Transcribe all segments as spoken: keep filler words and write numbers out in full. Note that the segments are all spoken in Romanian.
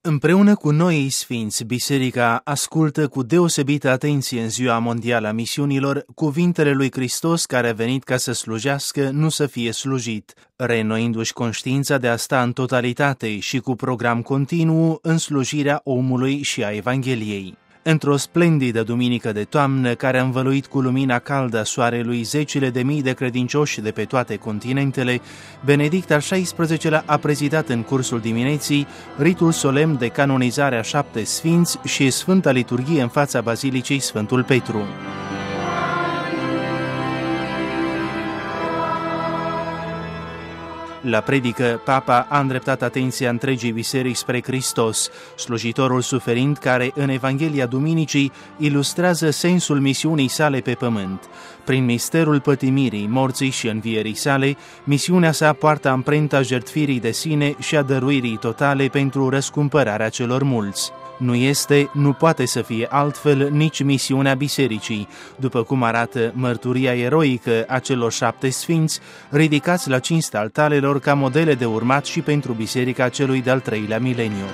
Împreună cu noii sfinți, Biserica ascultă cu deosebită atenție în Ziua Mondială a Misiunilor cuvintele lui Hristos care a venit ca să slujească, nu să fie slujit, reînnoindu-și conștiința de a sta în totalitate și cu program continuu în slujirea omului și a Evangheliei. Într-o splendidă duminică de toamnă care a învăluit cu lumina caldă a soarelui zecile de mii de credincioși de pe toate continentele, Benedict al șaisprezecelea a prezidat în cursul dimineții ritul solemn de canonizare a șapte sfinți și Sfânta Liturghie în fața Bazilicei Sfântul Petru. La predică, Papa a îndreptat atenția întregii biserici spre Hristos, slujitorul suferind care, în Evanghelia Duminicii, ilustrează sensul misiunii sale pe pământ. Prin misterul pătimirii, morții și învierii sale, misiunea sa poartă amprenta jertfirii de sine și a dăruirii totale pentru răscumpărarea celor mulți. Nu este, nu poate să fie altfel nici misiunea bisericii, după cum arată mărturia eroică a celor șapte sfinți, ridicați la cinstea altarelor ca modele de urmat și pentru biserica celui de-al treilea mileniu.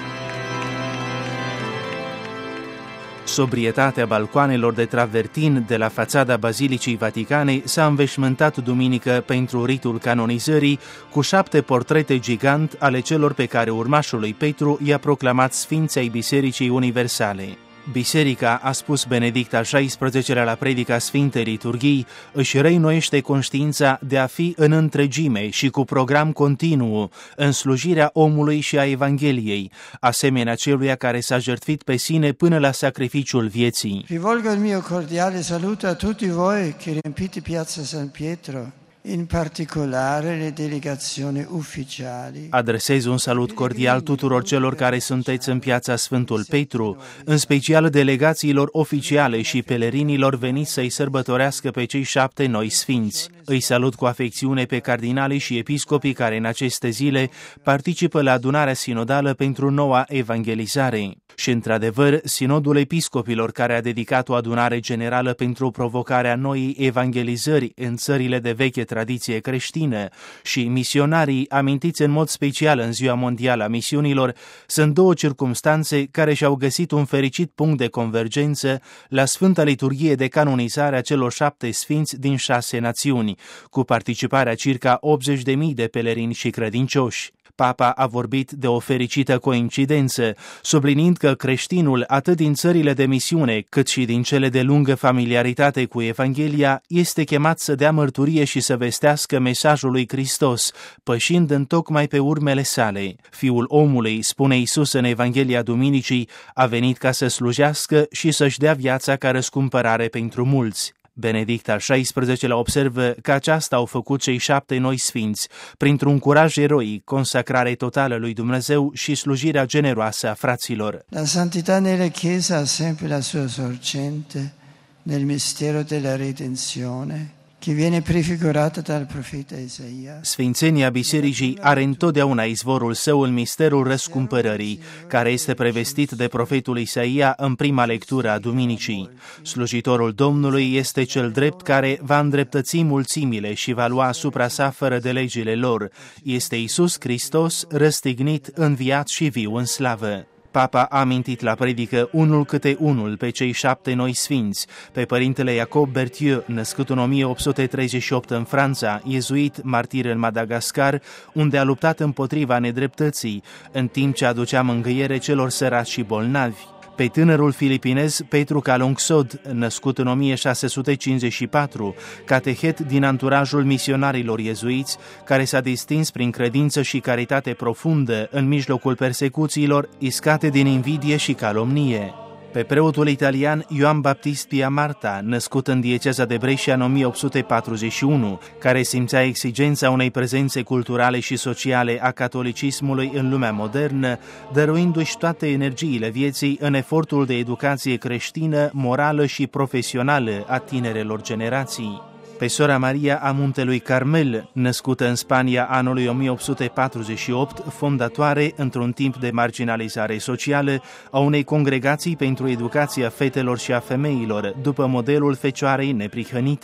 Sobrietatea balcoanelor de travertin de la fațada Bazilicii Vaticane s-a înveșmântat duminică pentru ritul canonizării cu șapte portrete gigant ale celor pe care urmașul lui Petru i-a proclamat sfinți ai Bisericii Universale. Biserica, a spus Benedict al șaisprezecelea la predica Sfintei Liturghii, își reînnoiește conștiința de a fi în întregime și cu program continuu în slujirea omului și a Evangheliei, asemenea celuia care s-a jertfit pe sine până la sacrificiul vieții. Rivolgo il mio cordiale saluto a tutti voi che riempite Piazza San Pietro, in particolare le delegazioni ufficiali. Adresez un salut cordial tuturor celor care sunteți în piața Sfântul Petru, în special delegațiilor oficiale și pelerinilor veniți să-i sărbătorească pe cei șapte noi sfinți. Îi salut cu afecțiune pe cardinalii și episcopii care în aceste zile participă la adunarea sinodală pentru noua evangelizare. Și, într-adevăr, Sinodul Episcopilor, care a dedicat o adunare generală pentru provocarea noii evangelizări în țările de veche tradiție creștină, și misionarii amintiți în mod special în Ziua Mondială a Misiunilor, sunt două circumstanțe care și-au găsit un fericit punct de convergență la Sfânta Liturghie de canonizare a celor șapte sfinți din șase națiuni, cu participarea circa optzeci de mii de pelerini și credincioși. Papa a vorbit de o fericită coincidență, subliniind că creștinul, atât din țările de misiune, cât și din cele de lungă familiaritate cu Evanghelia, este chemat să dea mărturie și să vestească mesajul lui Hristos, pășind întocmai pe urmele sale. Fiul omului, spune Iisus în Evanghelia Duminicii, a venit ca să slujească și să-și dea viața ca răscumpărare pentru mulți. Benedict al șaisprezecelea observă că aceasta au făcut cei șapte noi sfinți, printr-un curaj eroic, consacrare totală lui Dumnezeu și slujirea generoasă a fraților. La santità nella Chiesa ha sempre la sua sorgente nel mistero della redenzione, che viene prefigurata dal profeta Isaia. Sfințenia Bisericii are întotdeauna izvorul său în misterul răscumpărării, care este prevestit de profetul Isaia în prima lectură a Duminicii. Slujitorul Domnului este cel drept care va îndreptăți mulțimile și va lua asupra sa fără de legile lor. Este Iisus Hristos, răstignit, înviat și viu în slavă. Papa a amintit la predică unul câte unul pe cei șapte noi sfinți, pe părintele Jacob Berthieu, născut în o mie opt sute treizeci și opt în Franța, iezuit, martir în Madagascar, unde a luptat împotriva nedreptății, în timp ce aducea mângâiere celor săraci și bolnavi. Pe tânărul filipinez Petru Calungsod, născut în o mie șase sute cincizeci și patru, catehet din anturajul misionarilor iezuiți, care s-a distins prin credință și caritate profundă în mijlocul persecuțiilor iscate din invidie și calomnie. Pe preotul italian Ioan Baptist Pia Marta, născut în dieceza de Brescia în o mie opt sute patruzeci și unu, care simțea exigența unei prezențe culturale și sociale a catolicismului în lumea modernă, dăruindu-și toate energiile vieții în efortul de educație creștină, morală și profesională a tinerelor generații. Pe sora Maria a Muntelui Carmel, născută în Spania anului o mie opt sute patruzeci și opt, fondatoare, într-un timp de marginalizare socială, a unei congregații pentru educația fetelor și a femeilor, după modelul Fecioarei Neprihănite.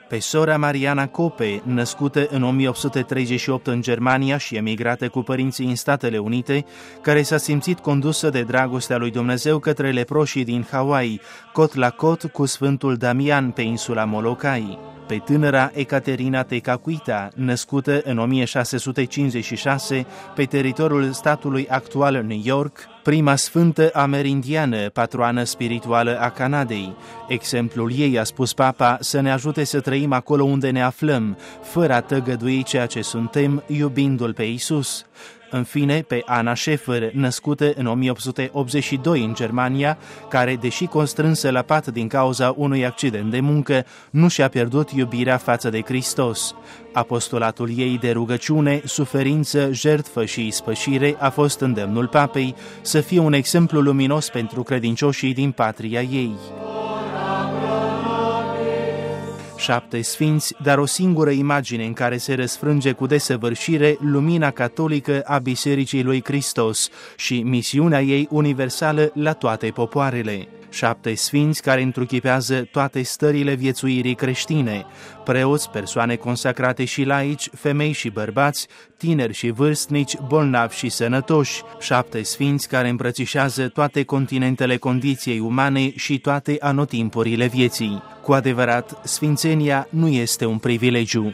pe sora Mariana Cope, născută în o mie opt sute treizeci și opt în Germania și emigrată cu părinții în Statele Unite, care s-a simțit condusă de dragostea lui Dumnezeu către leproșii din Hawaii, cot la cot cu Sfântul Damian pe insula Molokai. Pe tânăra Ecaterina Tekakwitha, născută în o mie șase sute cincizeci și șase pe teritoriul statului actual New York, prima sfântă amerindiană, patroană spirituală a Canadei. Exemplul ei, a spus Papa, să ne ajute să trăim acolo unde ne aflăm, fără a tăgădui ceea ce suntem, iubindu-L pe Iisus. În fine, pe Anna Schäfer, născută în o mie opt sute optzeci și doi în Germania, care, deși constrânsă la pat din cauza unui accident de muncă, nu și-a pierdut iubirea față de Hristos. Apostolatul ei de rugăciune, suferință, jertfă și ispășire a fost îndemnul Papei să fie un exemplu luminos pentru credincioșii din patria ei. Șapte sfinți, dar o singură imagine în care se răsfrânge cu desăvârșire lumina catolică a Bisericii lui Hristos și misiunea ei universală la toate popoarele. Șapte sfinți care întruchipează toate stările viețuirii creștine, preoți, persoane consacrate și laici, femei și bărbați, tineri și vârstnici, bolnavi și sănătoși. Șapte sfinți care îmbrățișează toate continentele condiției umane și toate anotimpurile vieții. Cu adevărat, sfințenia nu este un privilegiu.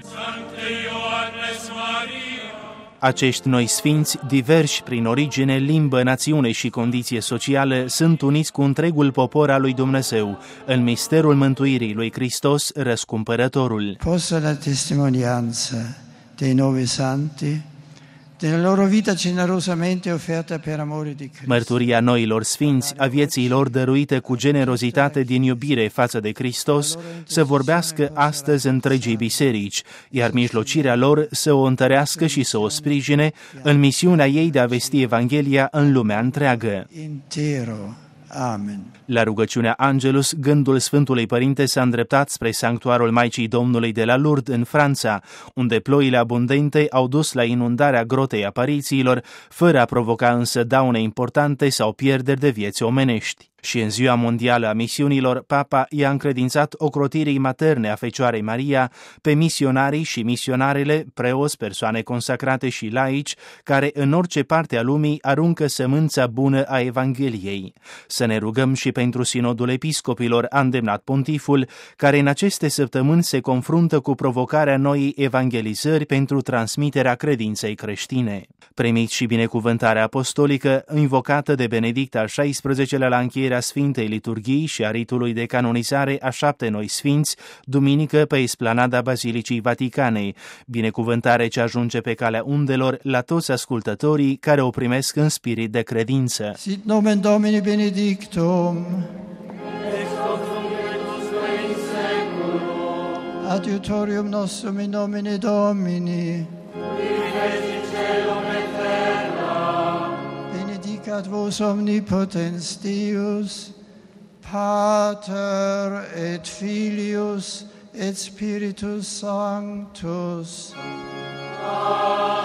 Acești noi sfinți, diversi prin origine, limbă, națiune și condiție socială, sunt uniți cu întregul popor al lui Dumnezeu, în misterul mântuirii lui Hristos, răscumpărătorul. Possa la testimonianza dei nuovi santi, della loro vita generosamente offerta per amore di Cristo. Mărturia noilor sfinți, a vieții lor dăruite cu generozitate din iubire față de Hristos, să vorbească astăzi întregii biserici, iar mijlocirea lor să o întărească și să o sprijine în misiunea ei de a vesti Evanghelia în lumea întreagă. Intero. Amen. La rugăciunea Angelus, gândul Sfântului Părinte s-a îndreptat spre sanctuarul Maicii Domnului de la Lourdes, în Franța, unde ploile abundente au dus la inundarea grotei Aparițiilor, fără a provoca însă daune importante sau pierderi de vieți omenești. Și în ziua mondială a misiunilor, Papa i-a încredințat ocrotirii materne a Fecioarei Maria pe misionarii și misionarele, preoți, persoane consacrate și laici, care în orice parte a lumii aruncă sămânța bună a Evangheliei. Să ne rugăm și pentru Sinodul Episcopilor, a îndemnat pontiful, care în aceste săptămâni se confruntă cu provocarea noii evangelizări pentru transmiterea credinței creștine. Primiți și binecuvântarea apostolică, invocată de Benedict al șaisprezecelea la încheierea Sfintei Liturghii și a ritului de canonizare a șapte noi sfinți, duminică pe esplanada Bazilicii Vaticanei, binecuvântare ce ajunge pe calea undelor la toți ascultătorii care o primesc în spirit de credință. Sit nomen Domini benedictum, adiutorium nostrum in nomine Domini, benedicat vos omnipotens Deus, Pater et Filius et Spiritus Sanctus. Amen.